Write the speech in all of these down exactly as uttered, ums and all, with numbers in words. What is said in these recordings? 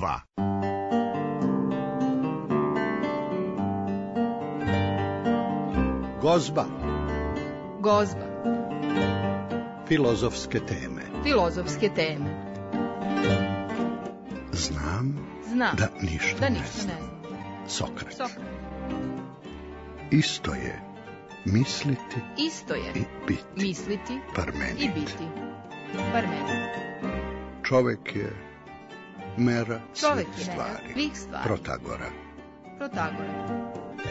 dva. Gozba. Gozba. Filozofske teme. Filozofske teme. Znam, Znam da ništa, da ne, ništa znam. ne znam. Sokrat. Sokrat. Isto je misliti Isto je i biti. misliti Parmenid. i biti. Parmenid. Čovek je mera Čovek svih je mera stvari. svih stvari. Protagora. Protagora.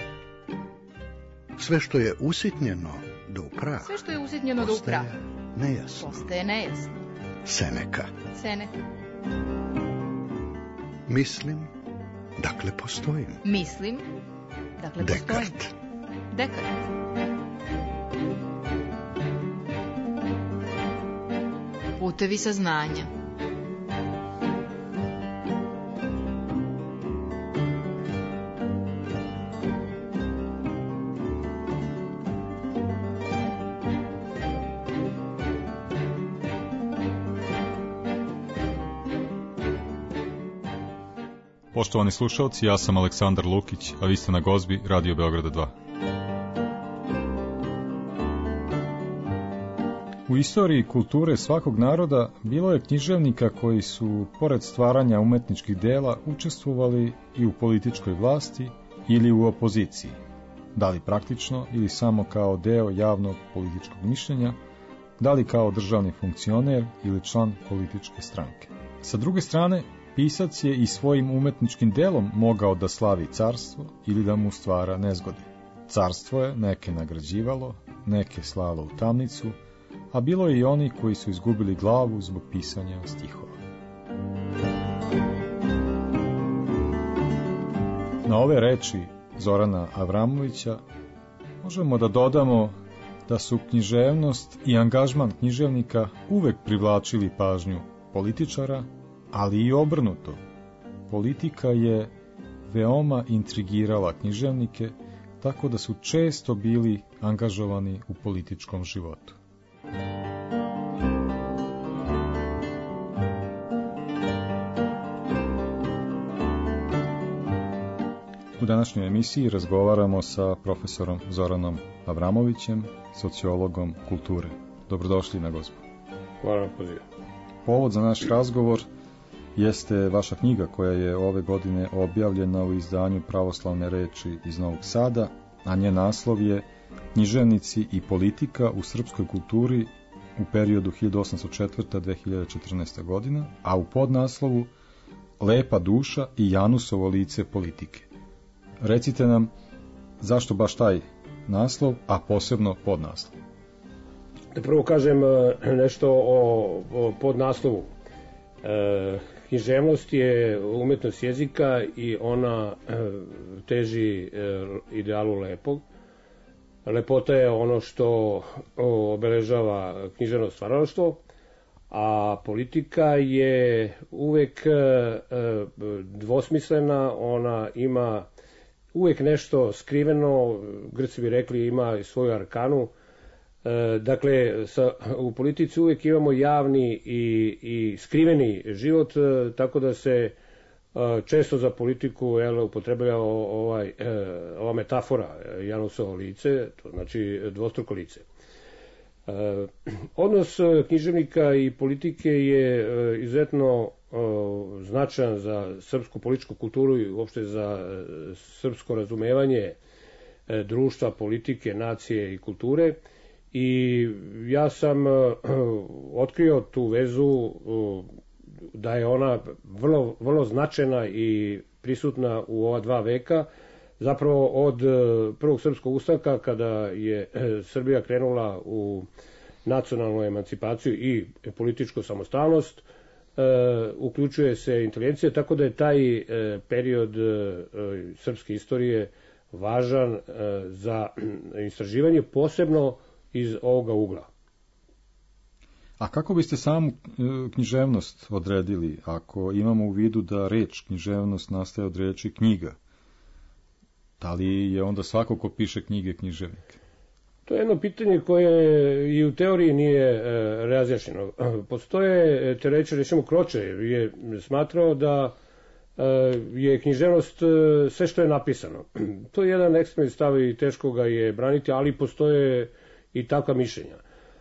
Sve što je usitnjeno do upraha, Sve što je usitnjeno do upraha postaje nejasno. postaje nejasno. Seneka. Seneka. Mislim, dakle postojim. Mislim, dakle postojim. Dekart. Dekart. Putevi saznanja. Poštovani slušalci, ja sam Aleksandar Lukić, a vi ste na Gozbi Radio Beograda dva. U istoriji kulture svakog naroda bilo je književnika koji su, pored stvaranja umetničkih dela, učestvovali i u političkoj vlasti ili u opoziciji, da li praktično ili samo kao deo javnog političkog mišljenja, da li kao državni funkcioner ili član političke stranke. Sa druge strane, pisac je i svojim umetničkim delom mogao da slavi carstvo ili da mu stvara nezgode. Carstvo je neke nagrađivalo, neke slalo u tamnicu, a bilo je i oni koji su izgubili glavu zbog pisanja stihova. Na ove reči Zorana Avramovića možemo da dodamo da su književnost i angažman književnika uvek privlačili pažnju političara, ali i obrnuto. Politika je veoma intrigirala književnike, tako da su često bili angažovani u političkom životu. U današnjoj emisiji razgovaramo sa profesorom Zoranom Avramovićem, sociologom kulture. Dobrodošli na Gozbu. Hvala na pozivu. Povod za naš razgovor jeste vaša knjiga koja je ove godine objavljena u izdanju Pravoslavne reči iz Novog Sada, a njen naslov je Književnici i politika u srpskoj kulturi u periodu hiljadu osamsto četvrta do dve hiljade četrnaesta godina, a u podnaslovu Lepa duša i Janusovo lice politike. Recite nam zašto baš taj naslov, a posebno podnaslov. Da prvo kažem nešto o, o podnaslovu. E, književnost je umetnost jezika i ona e, teži e, idealu lepog. Lepota je ono što obeležava književno stvaralaštvo, a politika je uvek e, dvosmislena, ona ima uvek nešto skriveno, Grci bi rekli ima svoju arkanu. E, dakle, sa, u politici uvek imamo javni i, i skriveni život, e, tako da se e, često za politiku jel, upotrebljava ovaj, e, ova metafora Janusovo lice, to znači dvostruko lice. E, odnos književnika i politike je e, izuzetno e, značajan za srpsku političku kulturu i uopšte za e, srpsko razumevanje e, društva, politike, nacije i kulture. I ja sam uh, otkrio tu vezu uh, da je ona vrlo, vrlo značajna i prisutna u ova dva veka, zapravo od uh, prvog srpskog ustanka kada je uh, Srbija krenula u nacionalnu emancipaciju i političku samostalnost, uh, uključuje se inteligencija, tako da je taj uh, period uh, srpske istorije važan uh, za istraživanje, posebno iz ovoga ugla. A kako biste samu književnost odredili, ako imamo u vidu da reč književnost nastaje od reči knjiga? Da li je onda svako ko piše knjige književnik? To je jedno pitanje koje i u teoriji nije e, razjašnjeno. Postoje te reči, recimo Kroče je smatrao da je književnost sve što je napisano. To je jedan ekstremni stav i teško ga je braniti, ali postoje i takva mišljenja.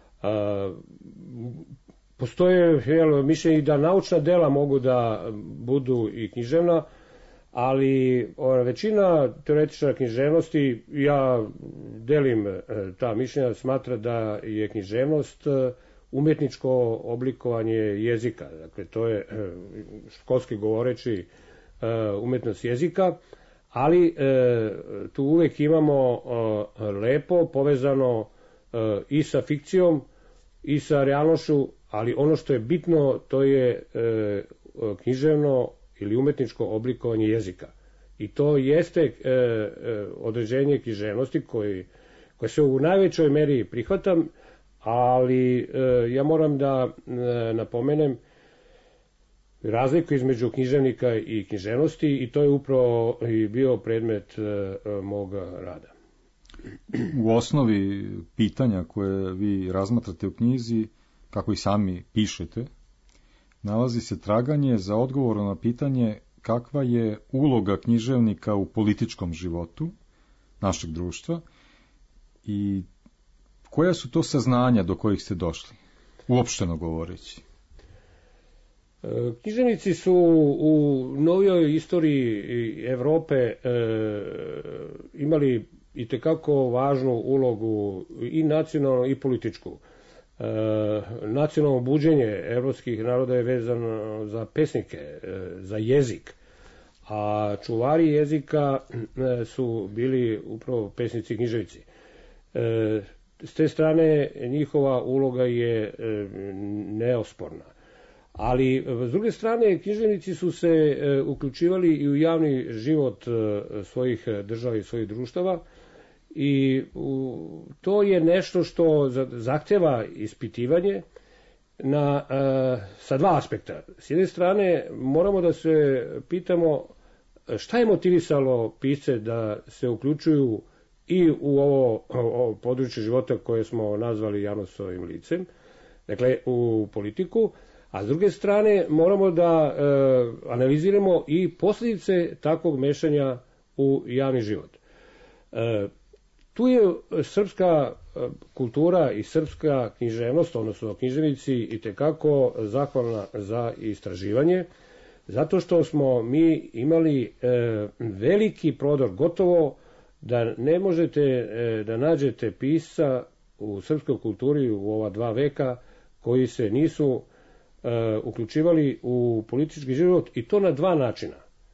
Postoje jel, mišljenje da naučna dela mogu da budu i književna, ali većina teoretičara književnosti, ja delim ta mišljenja, smatra da je književnost umetničko oblikovanje jezika. Dakle, to je školski govoreći umetnost jezika, ali tu uvek imamo lepo povezano i sa fikcijom i sa realnošću, ali ono što je bitno to je književno ili umetničko oblikovanje jezika. I to jeste određenje književnosti koje, koje se u najvećoj meri prihvatam, ali ja moram da napomenem razliku između književnika i književnosti i to je upravo i bio predmet mog rada. U osnovi pitanja koje vi razmatrate u knjizi, kako i sami pišete, nalazi se traganje za odgovorom na pitanje kakva je uloga književnika u političkom životu našeg društva i koja su to saznanja do kojih ste došli, uopšteno govoreći. Književnici su u novijoj istoriji Evrope e, imali itekako važnu ulogu i nacionalnu i političku. E, nacionalno buđenje evropskih naroda je vezano za pesnike, e, za jezik, a čuvari jezika e, su bili upravo pesnici i književnici. E, s te strane njihova uloga je e, neosporna. Ali, s druge strane, književnici su se e, uključivali i u javni život e, svojih država i svojih društava i u, to je nešto što zahteva ispitivanje na, e, sa dva aspekta. S jedne strane, moramo da se pitamo šta je motivisalo pisce da se uključuju i u ovo, ovo područje života koje smo nazvali javnostovim licem, dakle u politiku, a s druge strane moramo da e, analiziramo i posljedice takvog mešanja u javni život. E, tu je srpska kultura i srpska književnost, odnosno književnici, itekako zahvalna za istraživanje, zato što smo mi imali e, veliki prodor, gotovo da ne možete e, da nađete pisca u srpskoj kulturi u ova dva veka koji se nisu e, uključivali u politički život i to na dva načina.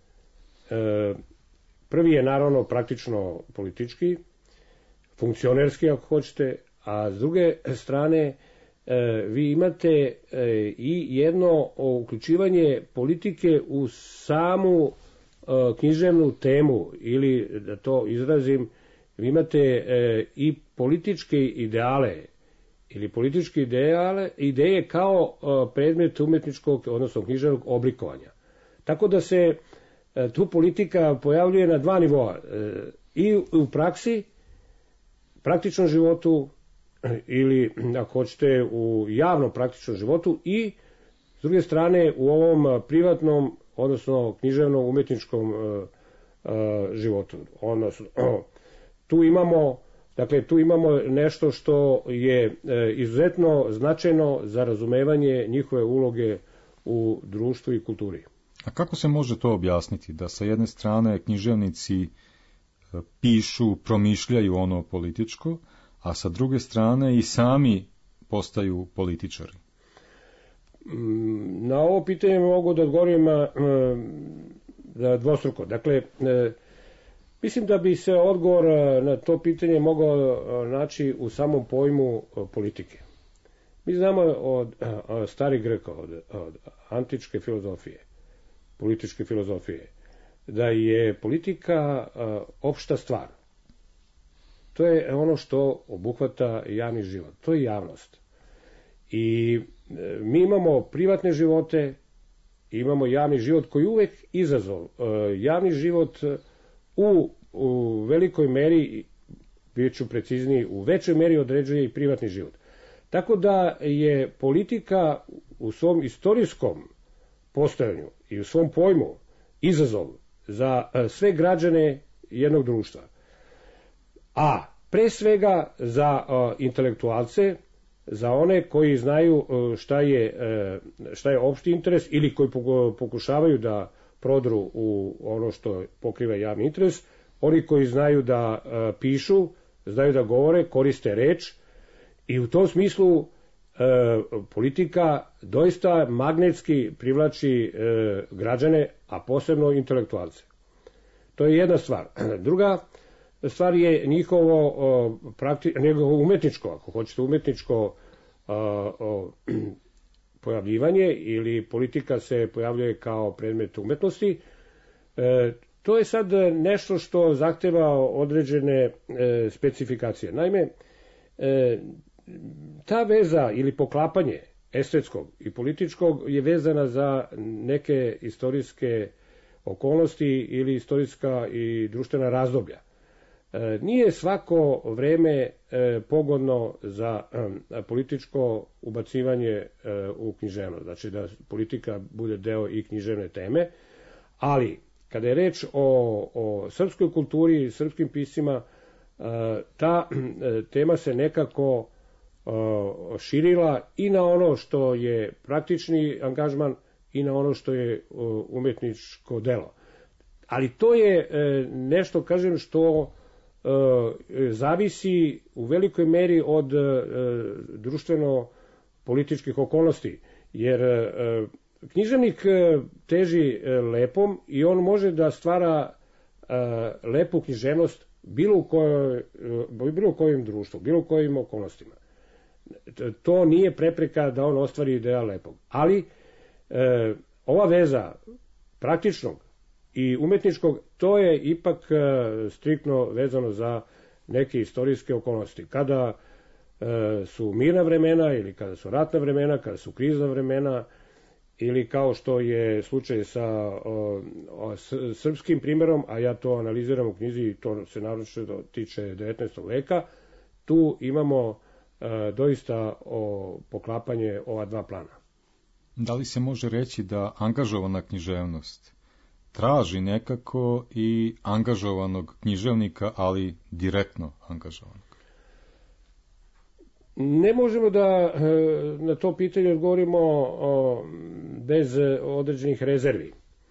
E, prvi je naravno praktično politički, funkcionerski ako hoćete, a s druge strane e, vi imate e, i jedno uključivanje politike u samu književnu temu, ili da to izrazim, vi imate e, i političke ideale ili političke ideale, ideje kao e, predmet umetničkog, odnosno književnog oblikovanja. Tako da se e, tu politika pojavljuje na dva nivoa, e, i u praksi, praktičnom životu, ili ako hoćete u javnom praktičnom životu, i s druge strane u ovom privatnom, odnosno književnom umetničkom uh, uh, životu. Odnosno, uh, tu imamo, dakle, tu imamo nešto što je uh, izuzetno značajno za razumevanje njihove uloge u društvu i kulturi. A kako se može to objasniti? Da sa jedne strane književnici uh, pišu, promišljaju ono političko, a sa druge strane i sami postaju političari? Na ovo pitanje mogu da odgovorim da dvostruko. Dakle, mislim da bi se odgovor na to pitanje mogao naći u samom pojmu politike. Mi znamo od, od starih Greka, od, od antičke filozofije, političke filozofije, da je politika opšta stvar. To je ono što obuhvata javni život. To je javnost. I mi imamo privatne živote, imamo javni život koji uvek izazov. Javni život u, u velikoj meri, bit ću precizniji, u većoj meri određuje i privatni život. Tako da je politika u svom istorijskom postojanju i u svom pojmu izazov za sve građane jednog društva. A pre svega za intelektualce, za one koji znaju šta je, šta je opšti interes ili koji pokušavaju da prodru u ono što pokriva javni interes, oni koji znaju da pišu, znaju da govore, koriste reč i u tom smislu politika doista magnetski privlači građane, a posebno intelektualce. To je jedna stvar. Druga stvar je njihovo, prakti, njegovo umetničko, ako hoćete umetničko pojavljivanje ili politika se pojavljuje kao predmet umetnosti. To je sad nešto što zahteva određene specifikacije. Naime, ta veza ili poklapanje estetskog i političkog je vezana za neke istorijske okolnosti ili istorijska i društvena razdoblja. Nije svako vreme pogodno za političko ubacivanje u književnost, znači da politika bude deo i književne teme, ali kada je reč o, o srpskoj kulturi i srpskim piscima, ta tema se nekako širila i na ono što je praktični angažman i na ono što je umetničko delo. Ali to je nešto, kažem, što zavisi u velikoj meri od društveno-političkih okolnosti, jer književnik teži lepom i on može da stvara lepu književnost bilo u kojoj, bilo u kojem društvu, bilo u kojim okolnostima. To nije prepreka da on ostvari ideal lepog. Ali ova veza praktičnog i umetničkog, to je ipak striktno vezano za neke istorijske okolnosti. Kada su mirna vremena ili kada su ratna vremena, kada su krizna vremena, ili kao što je slučaj sa o, o, srpskim primjerom, a ja to analiziram u knjizi i to se naročito tiče devetnaestog veka, tu imamo e, doista o, poklapanje ova dva plana. Da li se može reći da angažovana književnost traži nekako i angažovanog književnika, ali direktno angažovanog? Ne možemo da na to pitanje odgovorimo bez određenih rezervi.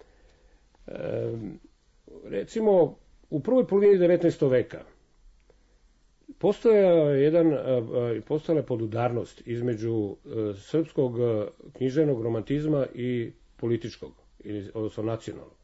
Recimo, u prvoj polovini devetnaestog veka postojala jedan, postojala je podudarnost između srpskog književnog romantizma i političkog, odnosno nacionalnog.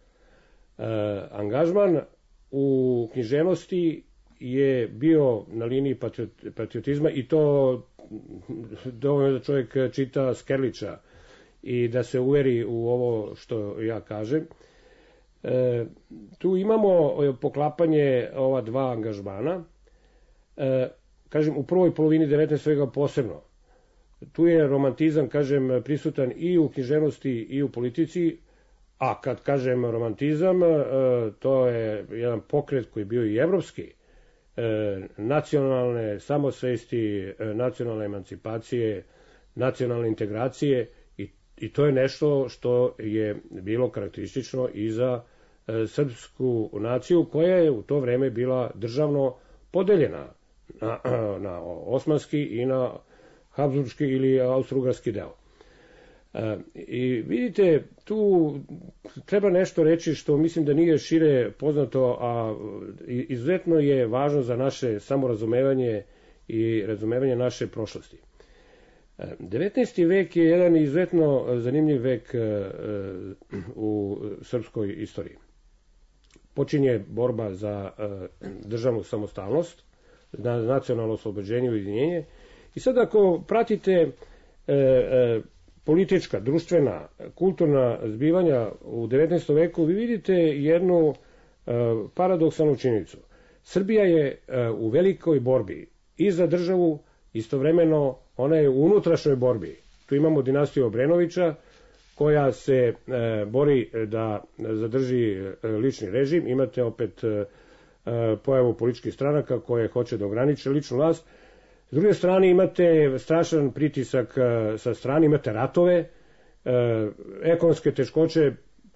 Angažman u književnosti je bio na liniji patriotizma i to dovoljno da čovjek čita Skerlića i da se uveri u ovo što ja kažem. E, tu imamo poklapanje ova dva angažmana. E, kažem, u prvoj polovini devetnaestog veka posebno. Tu je romantizam, kažem, prisutan i u književnosti i u politici, a kad kažem romantizam, e, to je jedan pokret koji je bio i evropski, nacionalne samosvesti, nacionalne emancipacije, nacionalne integracije i, i to je nešto što je bilo karakteristično i za e, srpsku naciju koja je u to vreme bila državno podeljena na, na osmanski i na habsburški ili austrougarski deo. E, I vidite, tu treba nešto reći što mislim da nije šire poznato, a izuzetno je važno za naše samorazumevanje i razumevanje naše prošlosti. E, devetnaesti vek je jedan izuzetno zanimljiv vek e, u srpskoj istoriji. Počinje borba za e, državnu samostalnost, za nacionalno oslobođenje i ujedinjenje. I sad ako pratite e, e, politička, društvena, kulturna zbivanja u devetnaestom veku, vi vidite jednu e, paradoksalnu činjenicu. Srbija je e, u velikoj borbi i za državu, istovremeno ona je u unutrašnjoj borbi. Tu imamo dinastiju Obrenovića koja se e, bori da zadrži e, lični režim. Imate opet e, pojavu političkih stranaka koje hoće da ograniče ličnu vlast. S druge strane imate strašan pritisak sa strane, imate ratove, ekonomske teškoće,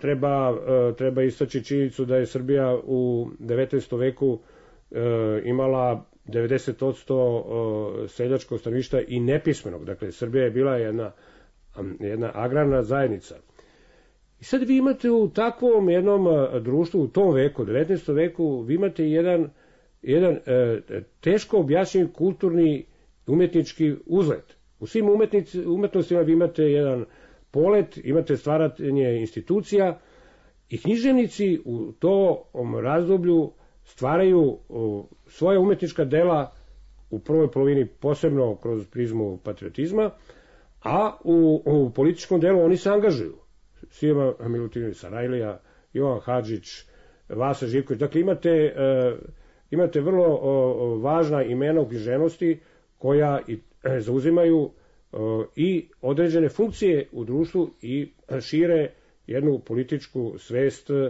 treba, treba istaći činjenicu da je Srbija u devetnaestom veku imala devedeset posto seljačkog stanovništva i nepismenog. Dakle, Srbija je bila jedna, jedna agrarna zajednica. I sad vi imate u takvom jednom društvu, u tom veku, devetnaestom veku, vi imate jedan, jedan e, teško objašnjiv kulturni umetnički uzlet. U svim umetnostima vi imate jedan polet, imate stvaranje institucija i književnici u tom razdoblju stvaraju svoja umetnička dela u prvoj polovini posebno kroz prizmu patriotizma, a u, u političkom delu oni se angažuju. Sima Milutinović Sarajlija, Jovan Hadžić, Vasa Živković. Dakle, imate, uh, imate vrlo uh, važna imena u književnosti koja i, uh, zauzimaju uh, i određene funkcije u društvu i šire jednu političku svest uh,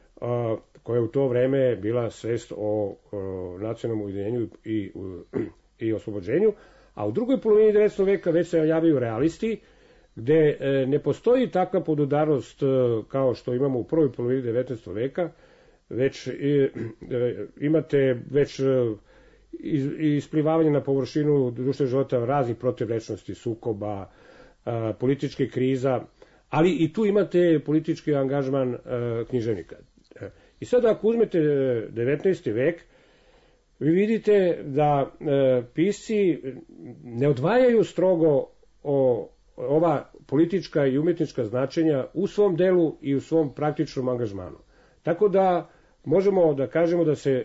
koja je u to vreme bila svest o, o nacionalnom ujedinjenju i, i oslobođenju, a u drugoj polovini devetnaestog veka već se javljaju realisti, gde e, ne postoji takva podudarnost e, kao što imamo u prvoj polovini devetnaestog veka, već e, e, imate već e, iz, isplivavanje na površinu društvenog života raznih protivrečnosti, sukoba, e, političke kriza, ali i tu imate politički angažman e, književnika. I sada ako uzmete devetnaesti vek, vi vidite da e, pisci ne odvajaju strogo o, ova politička i umetnička značenja u svom delu i u svom praktičnom angažmanu. Tako da možemo da kažemo da se e,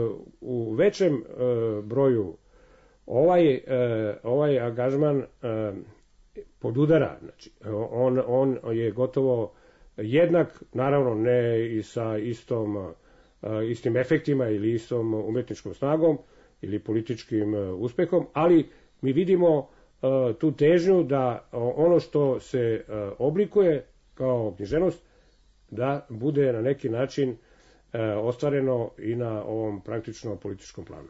u većem e, broju ovaj, e, ovaj angažman e, podudara. Znači, on, on je gotovo jednak, naravno ne i sa istom, istim efektima ili istom umetničkom snagom ili političkim uspehom, ali mi vidimo tu težnju da ono što se oblikuje kao književnost da bude na neki način ostvareno i na ovom praktično političkom planu.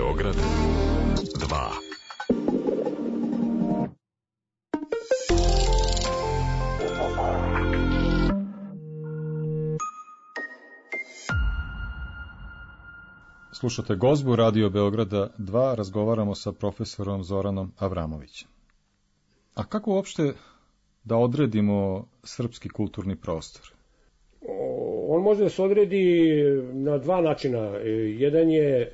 Beograd dva. Slušate Gozbu Radio Beograda dva, razgovaramo sa profesorom Zoranom Avramovićem. A kako uopšte da odredimo srpski kulturni prostor? On može da se odredi na dva načina. Jedan je,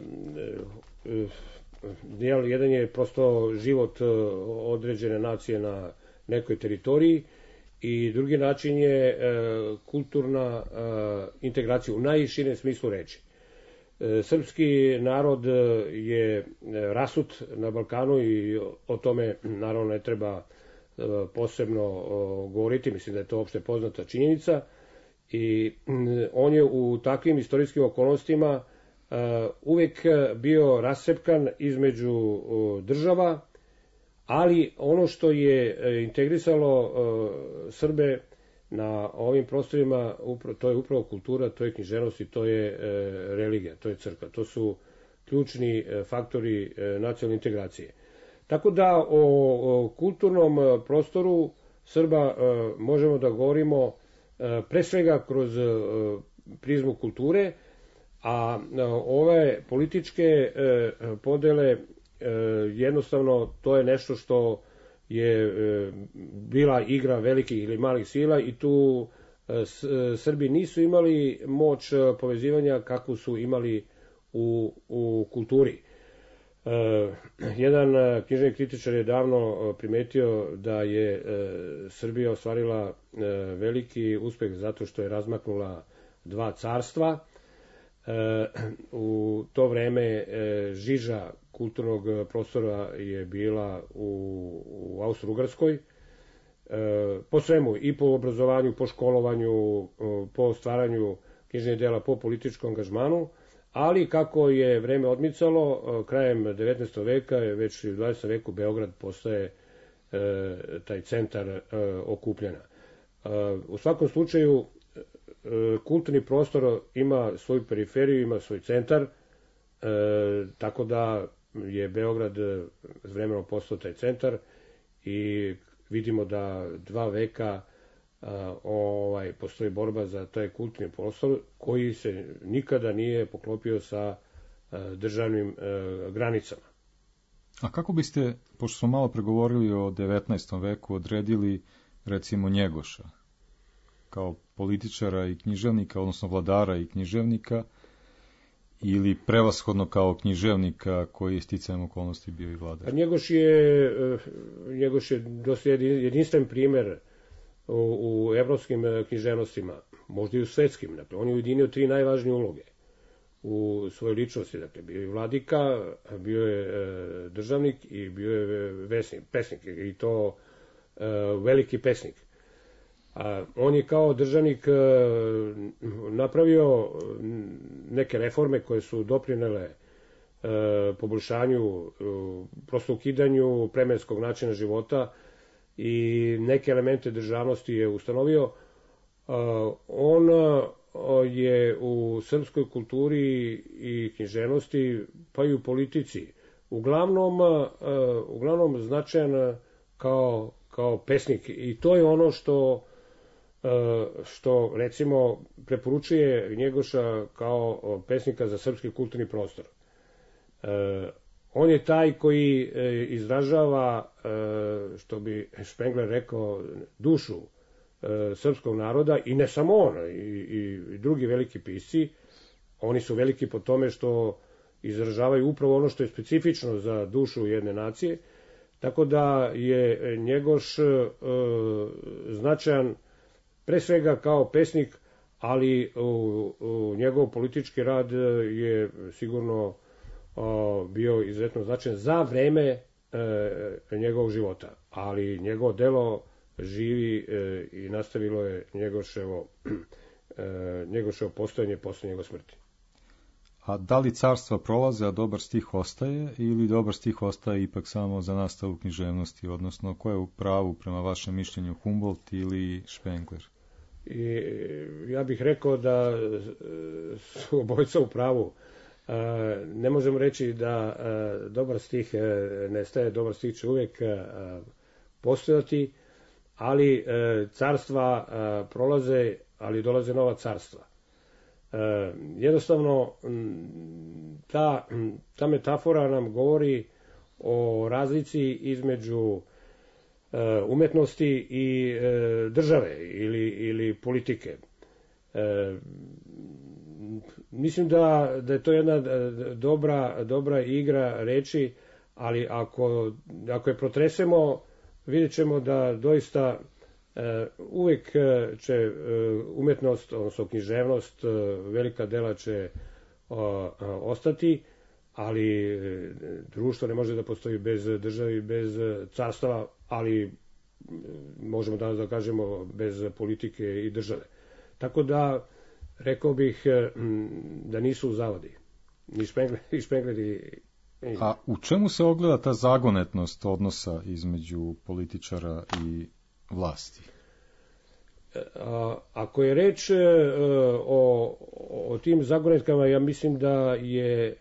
jedan je prosto život određene nacije na nekoj teritoriji i drugi način je kulturna integracija u najširem smislu reči. Srpski narod je rasut na Balkanu i o tome naravno ne treba posebno govoriti, mislim da je to opšte poznata činjenica i on je u takvim istorijskim okolnostima uvek bio rascepkan između država, ali ono što je integrisalo Srbe na ovim prostorima, to je upravo kultura, to je književnost i to je religija, to je crkva. To su ključni faktori nacionalne integracije. Tako da o kulturnom prostoru Srba možemo da govorimo pre svega kroz prizmu kulture, a ove političke podele jednostavno to je nešto što je bila igra velikih ili malih sila i tu Srbi nisu imali moć povezivanja kakvu su imali u, u kulturi. Jedan književni kritičar je davno primetio da je Srbija ostvarila veliki uspeh zato što je razmaknula dva carstva. U to vreme žiža kulturnog prostora je bila u, u Austro-Ugarskoj, po svemu, i po obrazovanju, po školovanju, po stvaranju književnih dela, po političkom angažmanu, ali kako je vreme odmicalo, krajem devetnaestog veka, već u dvadesetom veku Beograd postaje taj centar okupljanja. U svakom slučaju, kulturni prostor ima svoju periferiju, ima svoj centar, tako da je Beograd vremenom postao taj centar i vidimo da dva veka ovaj, postoji borba za taj kulturni prostor koji se nikada nije poklopio sa državnim granicama. A kako biste, pošto smo malo pregovorili o devetnaestom veku, odredili recimo Njegoša kao političara i književnika, odnosno vladara i književnika, ili prevashodno kao književnika koji je sticajem okolnosti bio i vladar? Njegoš je, Njegoš je dosta jedinstven primer u, u evropskim književnostima, možda i u svetskim. Dakle, on je ujedinio tri najvažnije uloge u svojoj ličnosti. Dakle, bio je vladika, bio je državnik i bio je vesnik, pesnik, i to veliki pesnik. A on je kao državnik napravio neke reforme koje su doprinele poboljšanju, prosto ukidanju plemenskog načina života i neke elemente državnosti je ustanovio. On je u srpskoj kulturi i književnosti, pa i u politici, uglavnom, uglavnom značajan kao, kao pesnik. I to je ono što što recimo preporučuje Njegoša kao pesnika za srpski kulturni prostor. On je taj koji izražava, što bi Špengler rekao, dušu srpskog naroda, i ne samo on, i, i drugi veliki pisci. Oni su veliki po tome što izražavaju upravo ono što je specifično za dušu jedne nacije, tako da je Njegoš značajan pre svega kao pesnik, ali u, u njegov politički rad je sigurno o, bio izuzetno značajan za vreme e, njegovog života. Ali njegovo delo živi e, i nastavilo je Njegoševo, e, Njegoševo postojanje posle njegove smrti. A da li carstva prolaze, a dobar stih ostaje, ili dobar stih ostaje ipak samo za nastavu književnosti, odnosno ko je u pravu prema vašem mišljenju, Humboldt ili Špengler? I ja bih rekao da su obojca u pravu. Ne možemo reći da dobar stih nestaje, dobar stih će uvijek postojati, ali carstva prolaze, ali dolaze nova carstva. Jednostavno, ta, ta metafora nam govori o razlici između umetnosti i države ili, ili politike. Mislim da, da je to jedna dobra, dobra igra reči, ali ako, ako je protresemo, vidjet ćemo da doista uvijek će umetnost, odnosno književnost, velika dela će ostati, ali društvo ne može da postoji bez države, bez carstava, ali možemo danas da kažemo bez politike i države. Tako da, rekao bih da nisu u zavadi. Ni špengleri. A u čemu se ogleda ta zagonetnost odnosa između političara i vlasti? A, ako je reč o, o tim zagonetkama, ja mislim da je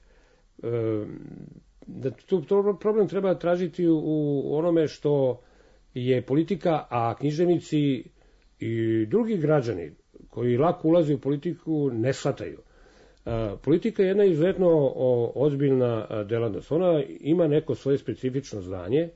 da tu problem treba tražiti u onome što je politika, a književnici i drugi građani koji lako ulaze u politiku ne shvataju. Politika je jedna izuzetno ozbiljna delatnost. Ona ima neko svoje specifično znanje,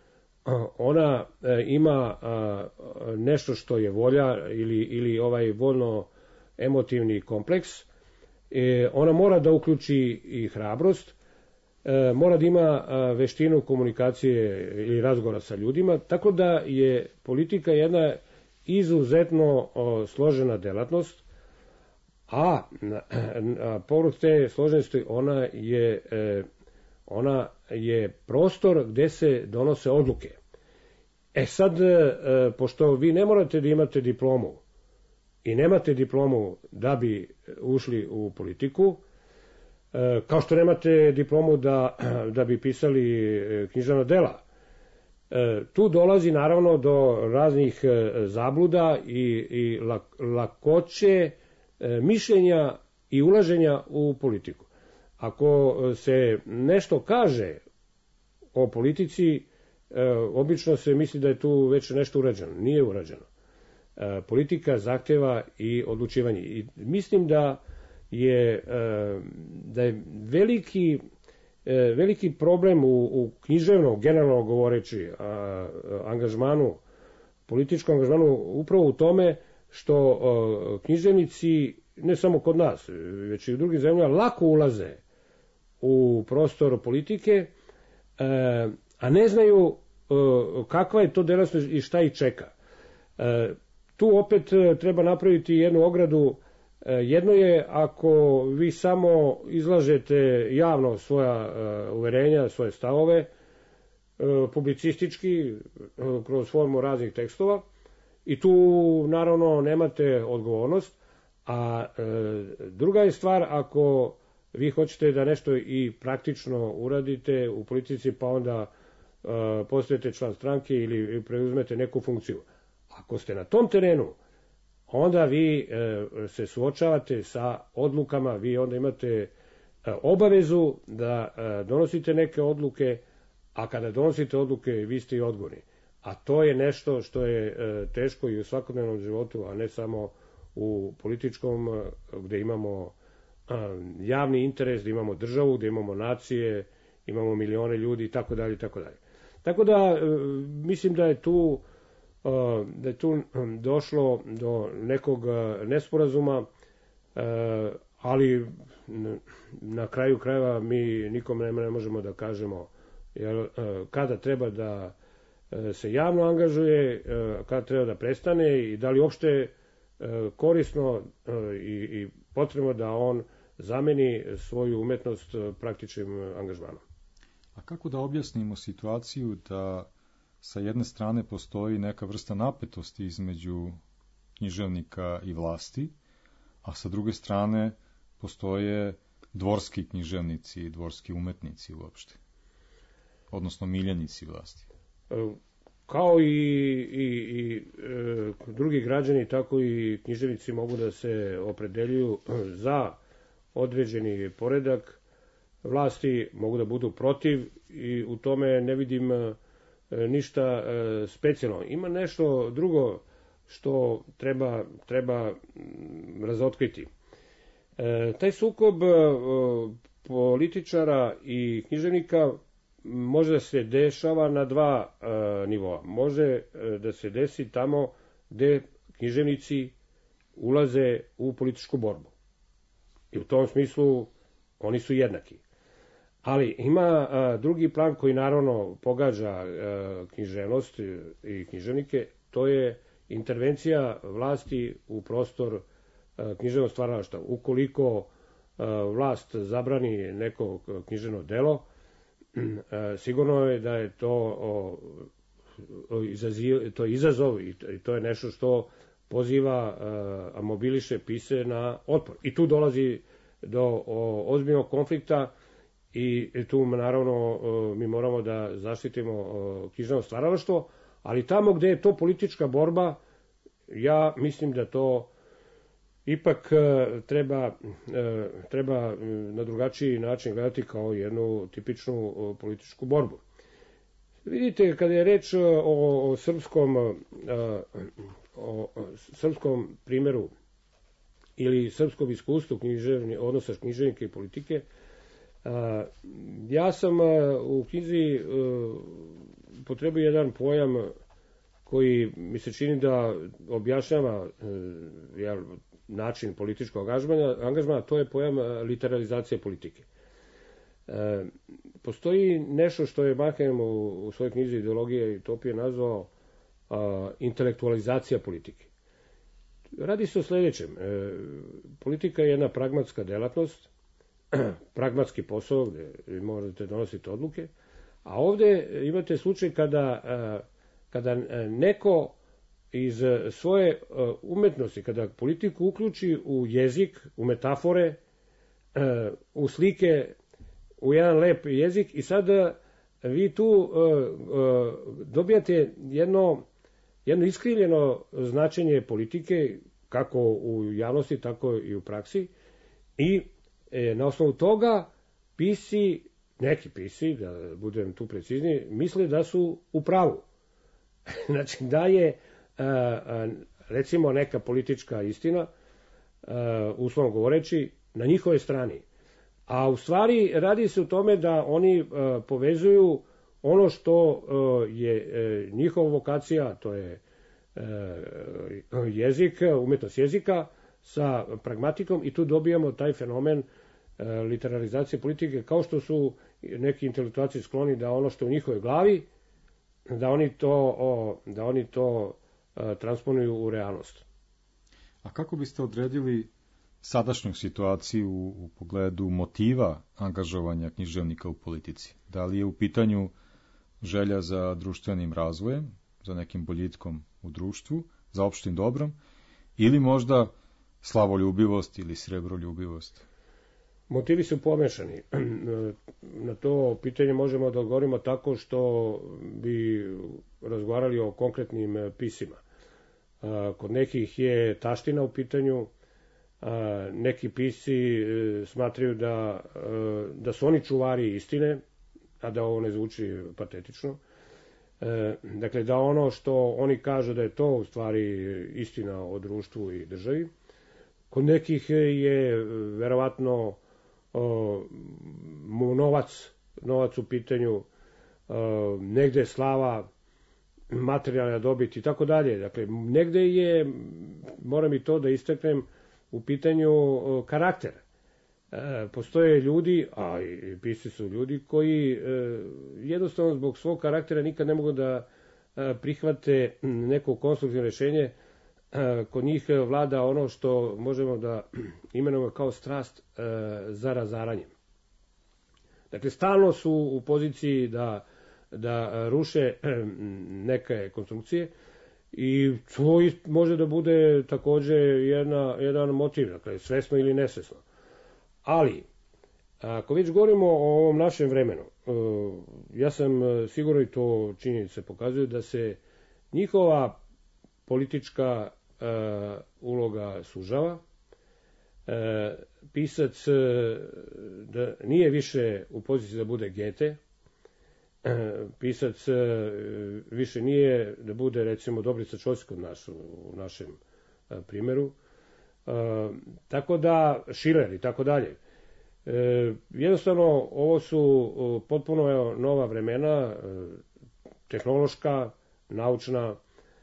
ona ima nešto što je volja ili, ili ovaj voljno emotivni kompleks, ona mora da uključi i hrabrost, mora da ima veštinu komunikacije ili razgovora sa ljudima, tako da je politika jedna izuzetno složena delatnost, a, a povrh te složenosti ona je, ona je prostor gde se donose odluke. E sad, pošto vi ne morate da imate diplomu i nemate diplomu da bi ušli u politiku, kao što nemate diplomu da, da bi pisali književna dela, tu dolazi naravno do raznih zabluda i, i lakoće mišljenja i ulaženja u politiku. Ako se nešto kaže o politici, obično se misli da je tu već nešto urađeno. Nije urađeno. Politika zahteva i odlučivanje. I mislim da je, da je veliki, veliki problem u, u književnom, generalno govoreći, angažmanu, političkom angažmanu upravo u tome što književnici, ne samo kod nas, već i u drugim zemljama, lako ulaze u prostor politike, a ne znaju kakva je to delatnost i šta ih čeka. Tu opet treba napraviti jednu ogradu. Jedno je ako vi samo izlažete javno svoja uverenja, svoje stavove, publicistički, kroz formu raznih tekstova, i tu naravno nemate odgovornost, a druga je stvar ako vi hoćete da nešto i praktično uradite u politici, pa onda postajete član stranke ili preuzmete neku funkciju. Ako ste na tom terenu, onda vi se suočavate sa odlukama, vi onda imate obavezu da donosite neke odluke, a kada donosite odluke, vi ste i odgovorni. A to je nešto što je teško i u svakodnevnom životu, a ne samo u političkom, gde imamo javni interes, gde imamo državu, gde imamo nacije, imamo milione ljudi i tako dalje i tako dalje. Tako da mislim da je tu da je tu došlo do nekog nesporazuma, ali na kraju krajeva mi nikome ne možemo da kažemo jer kada treba da se javno angažuje, kada treba da prestane i da li uopšte korisno i, i potrebno da on zameni svoju umetnost praktičnim angažmanom. A kako da objasnimo situaciju da sa jedne strane postoji neka vrsta napetosti između književnika i vlasti, a sa druge strane postoje dvorski književnici i dvorski umetnici uopšte, odnosno miljenici vlasti? Kao i, i, i e, drugi građani, tako i književnici mogu da se opredeljuju za određeni poredak, vlasti mogu da budu protiv i u tome ne vidim ništa specijalno. Ima nešto drugo što treba, treba razotkriti. Taj sukob političara i književnika može da se dešava na dva nivoa. Može da se desi tamo gde književnici ulaze u političku borbu. I u tom smislu oni su jednaki. Ali ima a, drugi plan koji naravno pogađa a, književnost i književnike, to je intervencija vlasti u prostor a, književnog stvaralaštva. Ukoliko a, vlast zabrani neko književno delo, a, sigurno je da je to, o, o, izaziv, to je izazov i to, i to je nešto što poziva, a, a mobiliše pise na otpor. I tu dolazi do o, ozbiljnog konflikta i tu naravno mi moramo da zaštitimo književno stvaralaštvo, ali tamo gde je to politička borba, ja mislim da to ipak treba, treba na drugačiji način gledati kao jednu tipičnu političku borbu. Vidite, kada je reč o, o srpskom o, o srpskom primjeru ili srpskom iskustvu književni, odnosa književnika i politike, a, ja sam a, u knjizi potrebio jedan pojam koji mi se čini da objašnjava a, način političkog angažmana, angažmana, to je pojam literalizacije politike. A, postoji nešto što je Mannheim u, u svojoj knjizi Ideologija i utopija nazvao a, intelektualizacija politike. Radi se o sljedećem. E, politika je jedna pragmatska delatnost, pragmatski posao gde možete donositi odluke, a ovde imate slučaj kada, kada neko iz svoje umetnosti, kada politiku uključi u jezik, u metafore, u slike, u jedan lep jezik i sad vi tu dobijate jedno jedno iskrivljeno značenje politike, kako u javnosti, tako i u praksi, i e, na osnovu toga pisci, neki pisci, da budem tu precizniji, misle da su u pravu. Znači, da je, a, a, recimo, neka politička istina, a, uslovno govoreći, na njihovoj strani. A u stvari radi se o tome da oni a, povezuju ono što je njihova vokacija, to je jezik, umetnost jezika sa pragmatikom i tu dobijamo taj fenomen literarizacije politike, kao što su neki intelektualci skloni da ono što je u njihovoj glavi, da oni to, da oni to transponuju u realnost. A kako biste odredili sadašnju situaciju u pogledu motiva angažovanja književnika u politici? Da li je u pitanju želja za društvenim razvojem, za nekim boljitkom u društvu, za opštim dobrom, ili možda slavoljubivost ili srebroljubivost? Motivi su pomešani. Na to pitanje možemo da odgovorimo tako što bi razgovarali o konkretnim pisima. Kod nekih je taština u pitanju, neki pisci smatraju da, da su oni čuvari istine, a da ovo ne zvuči patetično. E, dakle, da ono što oni kažu da je to u stvari istina o društvu i državi. Kod nekih je verovatno o, novac, novac u pitanju, o, negde slava, materijalna dobit i tako dalje. Dakle, negde je, moram i to da istaknem, u pitanju o, karakter. Postoje ljudi, a i pisci su ljudi, koji jednostavno zbog svog karaktera nikad ne mogu da prihvate neko konstruktivno rješenje. Kod njih vlada ono što možemo da imenujemo kao strast za razaranjem. Dakle, stalno su u poziciji da, da ruše neke konstrukcije i to može da bude takođe jedna, jedan motiv, dakle, svesno ili nesvesno. Ali, ako već govorimo o ovom našem vremenu, ja sam sigurno, i to činjenice pokazuju, da se njihova politička uloga sužava. Pisac da nije više u poziciji da bude Gete, pisac više nije da bude recimo Dobrica Ćosić kod nas u našem primjeru, tako da Šiler i tako dalje. Jednostavno ovo su potpuno nova vremena, tehnološka, naučna,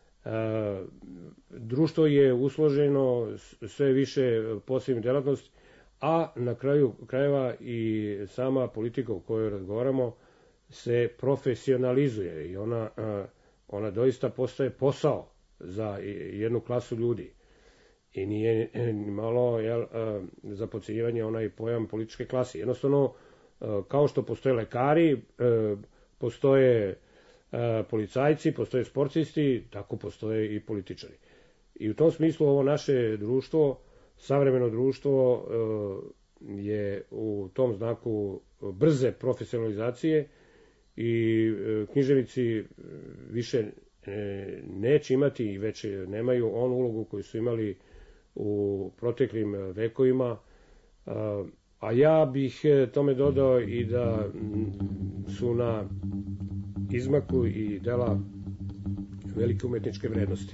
društvo je usloženo, sve više posebnih delatnosti, a na kraju krajeva i sama politika o kojoj razgovaramo se profesionalizuje i ona, ona doista postaje posao za jednu klasu ljudi. I nije malo jel, za podcjenjivanje onaj pojam političke klase. Jednostavno, kao što postoje lekari, postoje policajci, postoje sportisti, tako postoje i političari. I u tom smislu ovo naše društvo, savremeno društvo, je u tom znaku brze profesionalizacije i književnici više neće imati i već nemaju onu ulogu koju su imali u proteklim vekovima, a ja bih tome dodao i da su na izmaku i dela velike umetničke vrednosti.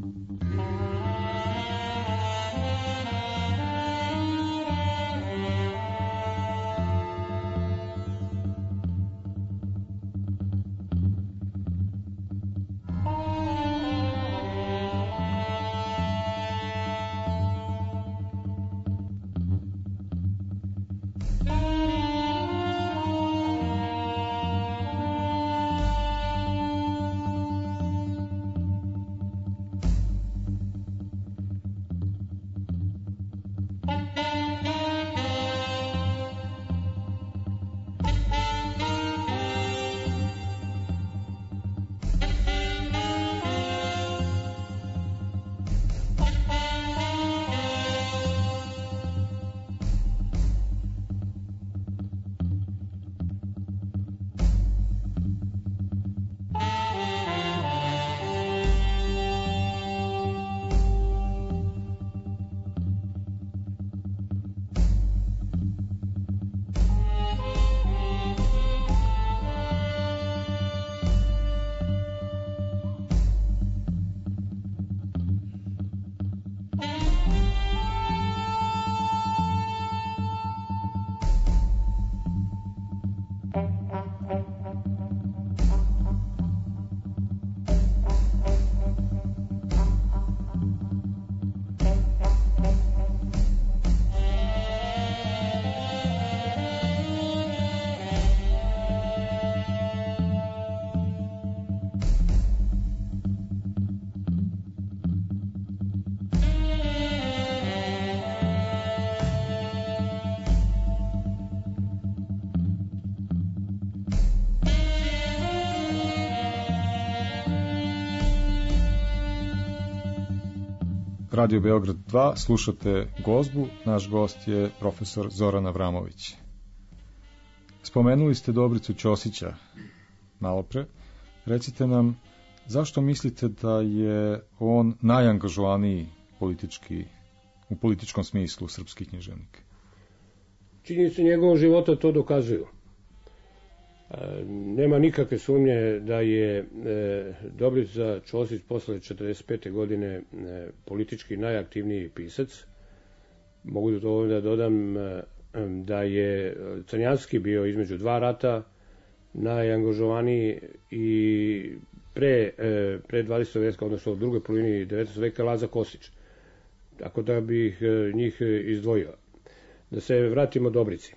Radio Beograd dva, slušate Gozbu, naš gost je profesor Zoran Avramović. Spomenuli ste Dobricu Ćosića malopre. Recite nam, zašto mislite da je on najangažovaniji politički, u političkom smislu srpski književnik? Činjenice njegovog života to dokazuju. Nema nikakve sumnje da je Dobrica Ćosić posle četrdeset pete godine politički najaktivniji pisac. Mogu da to da dodam da je Crnjanski bio između dva rata najangažovaniji i pre, pre dvadesetog veka, odnosno u drugoj polovini devetnaestog veka, Laza Kostić. Tako da bih njih izdvojio. Da se vratimo Dobrici.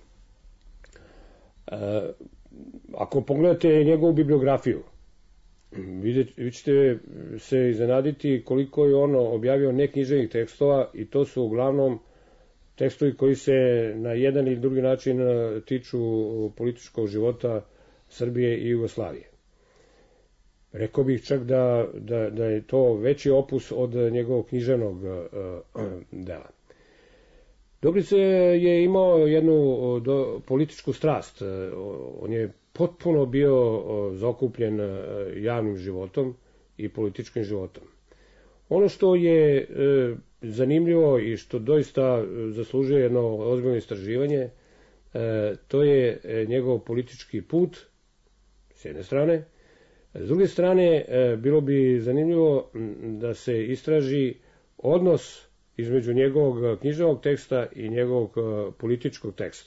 Ako pogledate njegovu bibliografiju, vi ćete se iznenaditi koliko je ono objavio neknjiževnih tekstova i to su uglavnom tekstovi koji se na jedan ili drugi način tiču političkog života Srbije i Jugoslavije. Rekao bih čak da, da, da je to veći opus od njegovog književnog dela. Dobrica je imao jednu do, političku strast. On je potpuno bio zaokupljen javnim životom i političkim životom. Ono što je e, zanimljivo i što doista zaslužuje jedno ozbiljno istraživanje, E, to je e, njegov politički put, s jedne strane. S druge strane, e, bilo bi zanimljivo da se istraži odnos između njegovog književnog teksta i njegovog e, političkog teksta.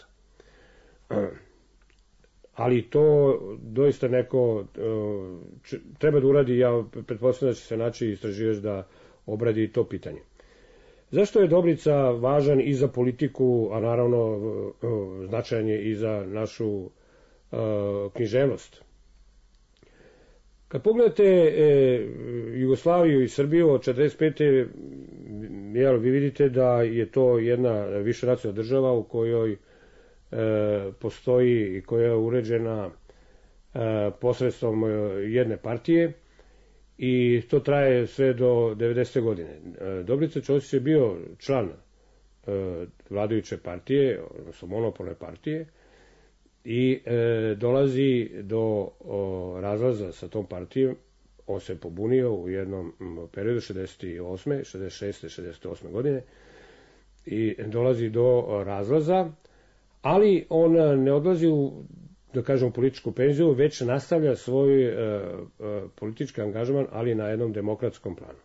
Ali to doista neko e, č, treba da uradi, ja pretpostavljam da će se naći istraživač da obradi to pitanje. Zašto je Dobrica važan i za politiku, a naravno značajan je i za našu uh, književnost? Kad pogledate e, Jugoslaviju i Srbiju od četrdeset pete jel, vi vidite da je to jedna višenacionalna država u kojoj e, postoji i koja je uređena e, posredstvom jedne partije, i to traje sve do devedesete godine. Dobrica Ćosić je bio član vladajuće partije, odnosno monopolne partije, i dolazi do razlaza sa tom partijom. On se pobunio u jednom periodu šezdeset osme, šezdeset šeste, šezdeset osme godine i dolazi do razlaza, ali on ne odlazi u, da kažem, političku penziju, već nastavlja svoj e, e, politički angažman, ali na jednom demokratskom planu.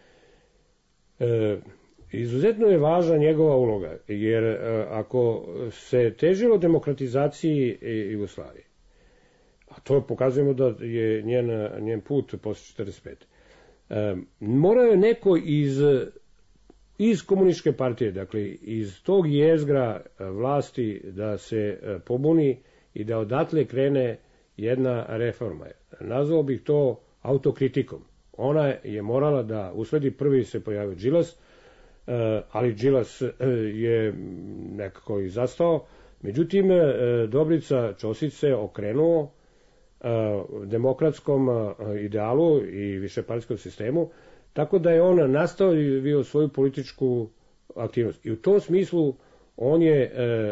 E, izuzetno je važna njegova uloga, jer e, ako se težilo demokratizaciji Jugoslavije, a to pokazujemo da je njen, njen put posle četrdeset pete E, morao je neko iz, iz komunističke partije, dakle iz tog jezgra vlasti, da se pobuni i da odatle krene jedna reforma. Nazvao bih to autokritikom. Ona je morala da usledi, prvi se pojavio Đilas, ali Đilas je nekako i zastao. Međutim, Dobrica Ćosić se okrenuo demokratskom idealu i višepartijskom sistemu, tako da je on nastavio svoju političku aktivnost. I u tom smislu on je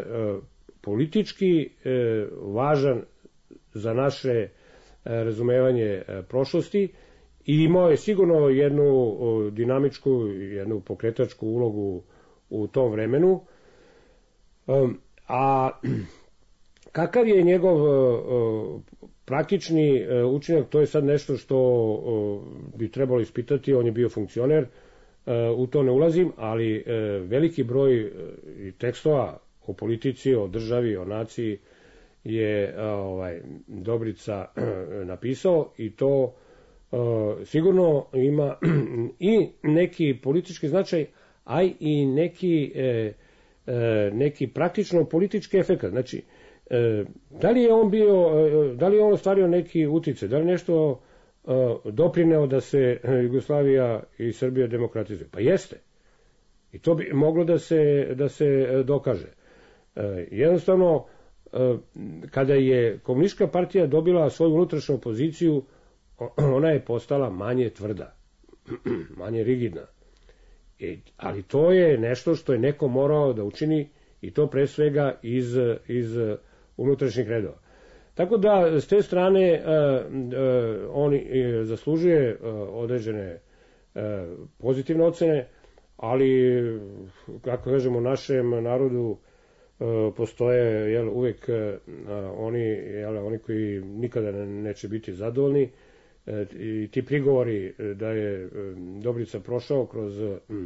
politički e, važan za naše e, razumevanje e, prošlosti i imao je sigurno jednu o, dinamičku, jednu pokretačku ulogu u tom vremenu. E, a kakav je njegov e, praktični e, učinak, to je sad nešto što e, bi trebalo ispitati. On je bio funkcioner, e, u to ne ulazim, ali e, veliki broj e, tekstova o politici, o državi, o naciji je ovaj, Dobrica napisao, i to uh, sigurno ima i neki politički značaj, a i neki, e, e, neki praktično politički efekt. Znači, e, da li je on bio, e, da li je on ostvario neki uticaj, da li nešto e, doprineo da se Jugoslavija i Srbija demokratizuju? Pa jeste. I to bi moglo da se, da se dokaže. E, jednostavno, e, kada je komunistička partija dobila svoju unutrašnju opoziciju, ona je postala manje tvrda, manje rigidna. E, ali to je nešto što je neko morao da učini, i to pre svega iz, iz unutrašnjih redova. Tako da, s te strane, e, e, on e, zaslužuje e, određene e, pozitivne ocene, ali, kako kažemo, u našem narodu postoje, jel, uvek oni, jel, oni koji nikada neće biti zadovoljni, i ti prigovori da je Dobrica prošao kroz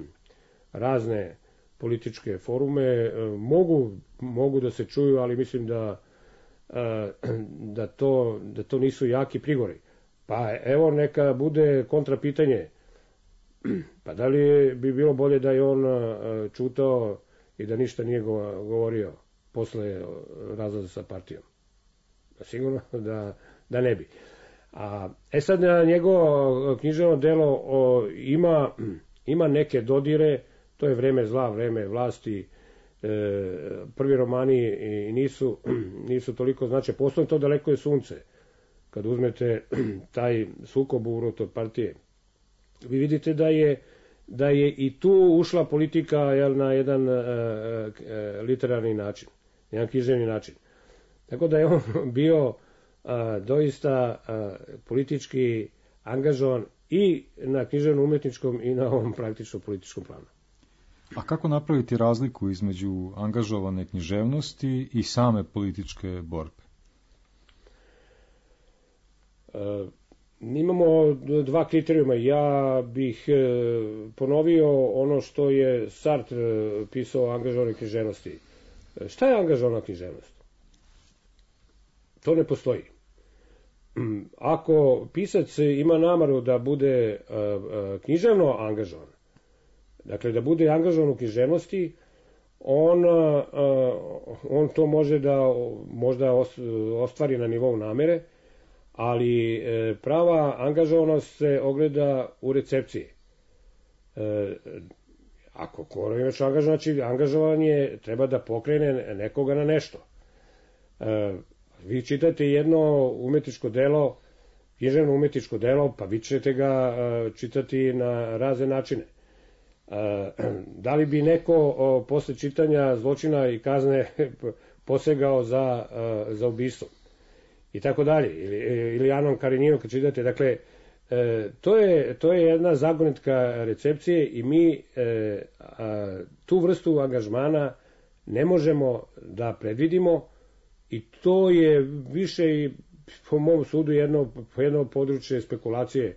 razne političke forume mogu, mogu da se čuju, ali mislim da, da, to, da to nisu jaki prigovori. Pa evo, neka bude kontrapitanje. Pa da li bi bilo bolje da je on čutao i da ništa nije govorio posle razlaza sa partijom? Sigurno da, da ne bi. A, e sad, njegovo književno delo o, ima, ima neke dodire. To je Vreme zla, Vreme vlasti. E, prvi romani i nisu, nisu toliko značaj. Posle to Daleko je sunce. Kad uzmete taj sukob u Urotoj partije, vi vidite da je, da je i tu ušla politika, jel, na jedan e, e, literarni način, jedan književni način. Tako da je on bio a, doista a, politički angažovan i na književno-umetničkom i na ovom praktično političkom planu. A kako napraviti razliku između angažovane književnosti i same političke borbe? E, imamo dva kriterijuma. Ja bih e, ponovio ono što je Sartre pisao o angažovanoj književnosti. E, šta je angažovana književnost? To ne postoji. Ako pisac ima namaru da bude a, a, književno angažovan, dakle da bude angažovan u književnosti, on, a, on to može da možda ostvari na nivou namere, ali e, prava angažovanost se ogleda u recepciji. E, ako ko imaš angažovan, znači angažovanje treba da pokrene nekoga na nešto. E, Vi čitate jedno umetničko delo, književno umetničko delo, pa vi ćete ga čitati na razne načine. Da li bi neko posle čitanja Zločina i kazne posegao za, za ubistvo? I tako dalje. Ili, ili Anom Kareninu kad čitate. Dakle, to je, to je jedna zagonetka recepcije i mi tu vrstu angažmana ne možemo da predvidimo. I to je više i po mom sudu jedno, jedno područje spekulacije.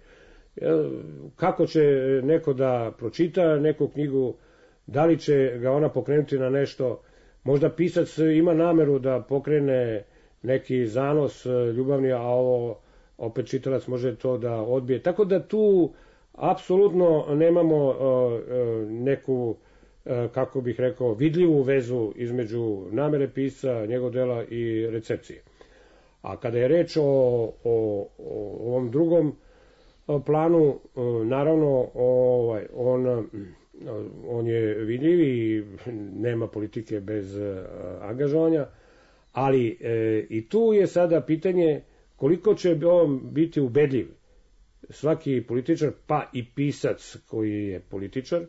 Kako će neko da pročita neku knjigu, da li će ga ona pokrenuti na nešto, možda pisac ima nameru da pokrene neki zanos ljubavni, a ovo opet čitalac može to da odbije. Tako da tu apsolutno nemamo neku, kako bih rekao, vidljivu vezu između namere pisca, njegov dela i recepcije. A kada je reč o, o, o ovom drugom planu, naravno ovaj, on, on je vidljiv i nema politike bez angažovanja, ali e, i tu je sada pitanje koliko će on biti ubedljiv. Svaki političar, pa i pisac koji je političar,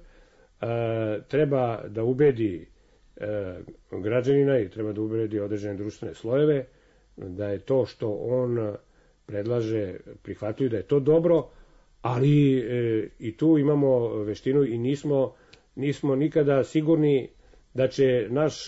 treba da ubedi građanina i treba da ubedi određene društvene slojeve da je to što on predlaže prihvatljivo, da je to dobro, ali i tu imamo veštinu i nismo, nismo nikada sigurni da će naš,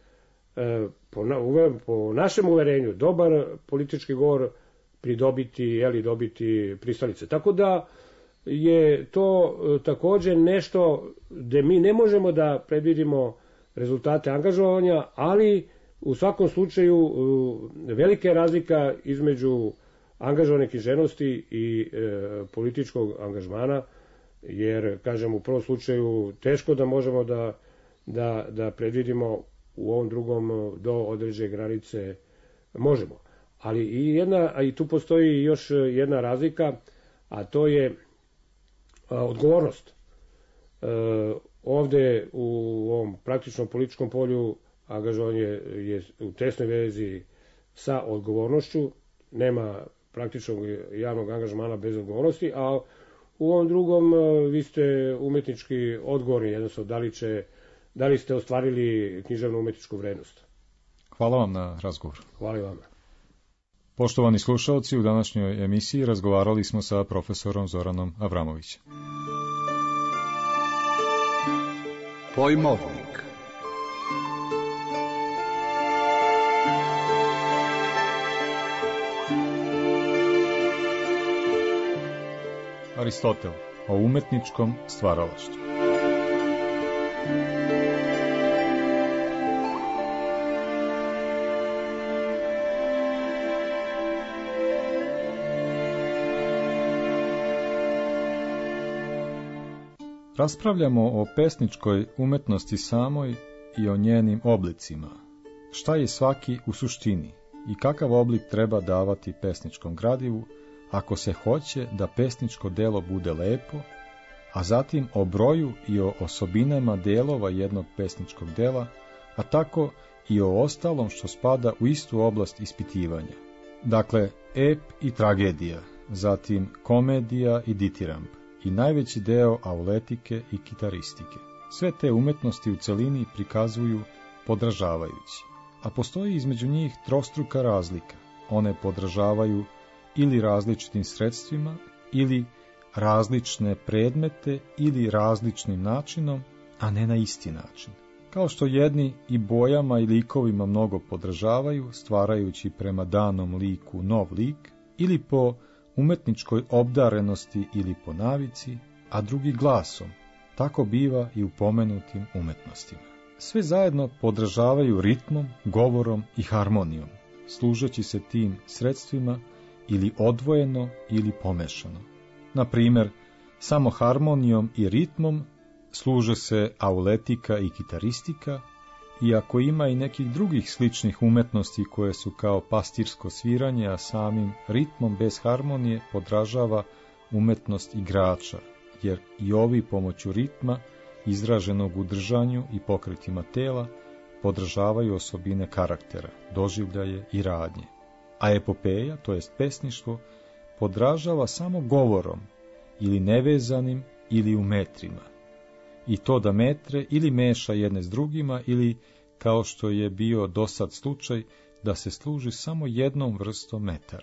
po, na, po našem uverenju, dobar politički govor pridobiti, jeli, dobiti pristalice. Tako da je to takođe nešto gde mi ne možemo da predvidimo rezultate angažovanja, ali u svakom slučaju velika je razlika između angažovane književnosti i e, političkog angažmana, jer, kažem, u prvom slučaju teško da možemo da, da, da predvidimo, u ovom drugom do određene granice možemo. Ali i, jedna, a i tu postoji još jedna razlika, a to je a, odgovornost. E, ovde u ovom praktičnom političkom polju angažovanje je u tesnoj vezi sa odgovornošću, nema praktičnog javnog angažmana bez odgovornosti, a u ovom drugom vi ste umetnički odgovorni, jednostavno da li, će, da li ste ostvarili književnu umetničku vrednost. Hvala vam na razgovor. Hvala i vama. Poštovani slušalci, u današnjoj emisiji razgovarali smo sa profesorom Zoranom Avramovićem. Pojmovnik. Aristotel o umetničkom stvaralaštvu. Raspravljamo o pesničkoj umetnosti samoj i o njenim oblicima. Šta je svaki u suštini i kakav oblik treba davati pesničkom gradivu ako se hoće da pesničko delo bude lepo, a zatim o broju i o osobinama delova jednog pesničkog dela, a tako i o ostalom što spada u istu oblast ispitivanja. Dakle, ep i tragedija, zatim komedija i ditiramb, i najveći deo auletike i kitaristike. Sve te umetnosti u celini prikazuju podražavajući, a postoji između njih trostruka razlika. One podražavaju ili različitim sredstvima, ili različne predmete, ili različnim načinom, a ne na isti način. Kao što jedni i bojama i likovima mnogo podržavaju, stvarajući prema danom liku nov lik, ili po umetničkoj obdarenosti ili po navici, a drugi glasom. Tako biva i u pomenutim umetnostima. Sve zajedno podržavaju ritmom, govorom i harmonijom, služeći se tim sredstvima ili odvojeno ili pomešano. Na primjer, samo harmonijom i ritmom služe se auletika i kitaristika, iako ima i nekih drugih sličnih umetnosti koje su kao pastirsko sviranje, a samim ritmom bez harmonije podražava umetnost igrača, jer i ovi pomoću ritma, izraženog u držanju i pokretima tela, podržavaju osobine karaktera, doživljaje i radnje. A epopeja, to jest pesništvo, podražava samo govorom, ili nevezanim, ili u metrima. I to da metre ili meša jedne s drugima, ili, kao što je bio dosad slučaj, da se služi samo jednom vrstom metara.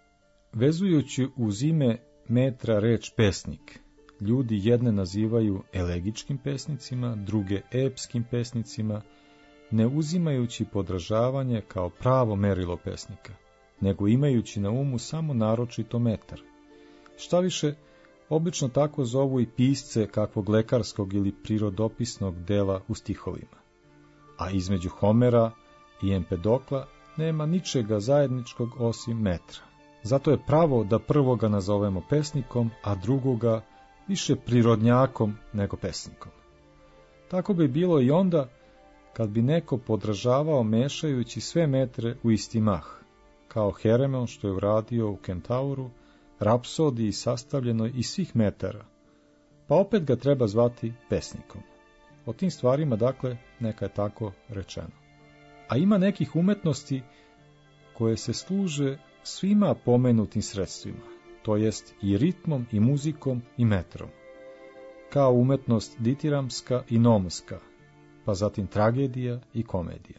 Vezujući uz ime metra reč pesnik, ljudi jedne nazivaju elegičkim pesnicima, druge epskim pesnicima, ne uzimajući podražavanje kao pravo merilo pesnika, nego imajući na umu samo naročito metar. Šta više, obično tako zovu i pisce kakvog lekarskog ili prirodopisnog dela u stihovima. A između Homera i Empedokla nema ničega zajedničkog osim metra. Zato je pravo da prvoga nazovemo pesnikom, a drugoga više prirodnjakom nego pesnikom. Tako bi bilo i onda kad bi neko podražavao mešajući sve metre u isti mah, kao Heremon što je uradio u Kentauru, rapsodiji sastavljenoj iz svih metara, pa opet ga treba zvati pesnikom. O tim stvarima, dakle, neka je tako rečeno. A ima nekih umetnosti koje se služe svima pomenutim sredstvima, to jest i ritmom, i muzikom, i metrom, kao umetnost ditiramska i nomska, pa zatim tragedija i komedija.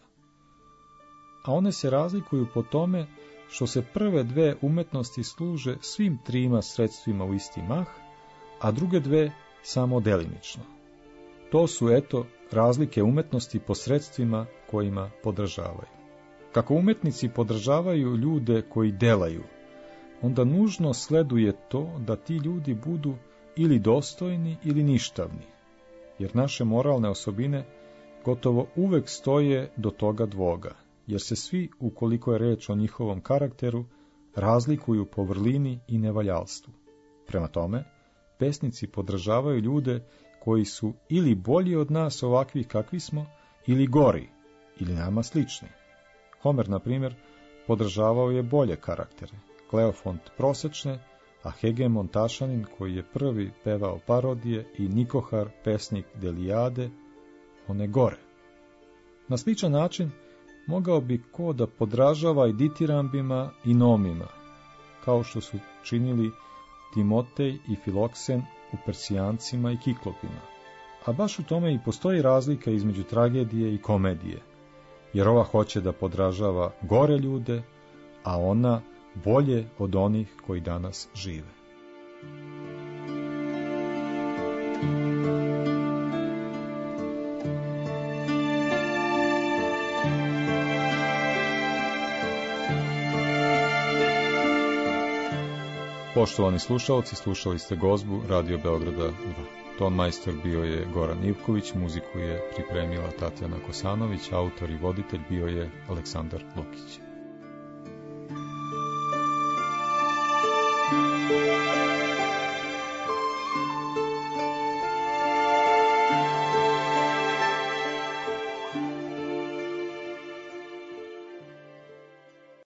A one se razlikuju po tome što se prve dve umetnosti služe svim trima sredstvima u isti mah, a druge dve samo delimično. To su, eto, razlike umetnosti po sredstvima kojima podržavaju. Kako umetnici podržavaju ljude koji delaju, onda nužno sleduje to da ti ljudi budu ili dostojni ili ništavni, jer naše moralne osobine gotovo uvek stoje do toga dvoga, jer se svi, ukoliko je reč o njihovom karakteru, razlikuju po vrlini i nevaljalstvu. Prema tome, pesnici podržavaju ljude koji su ili bolji od nas ovakvi kakvi smo, ili gori, ili nama slični. Homer, na primjer, podržavao je bolje karaktere, Kleofont prosečne, a Hegemon Tašanin, koji je prvi pevao parodije, i Nikohar, pesnik Delijade, one gore. Na sličan način mogao bi ko da podražava i ditirambima i nomima, kao što su činili Timotej i Filoksen u Persijancima i Kiklopima. A baš u tome i postoji razlika između tragedije i komedije, jer ova hoće da podražava gore ljude, a ona bolje od onih koji danas žive. Poštovani slušalci, slušali ste gozbu Radio Beograda dva. Ton majstor bio je Goran Ivković, muziku je pripremila Tatjana Kosanović, autor i voditelj bio je Aleksandar Lukić.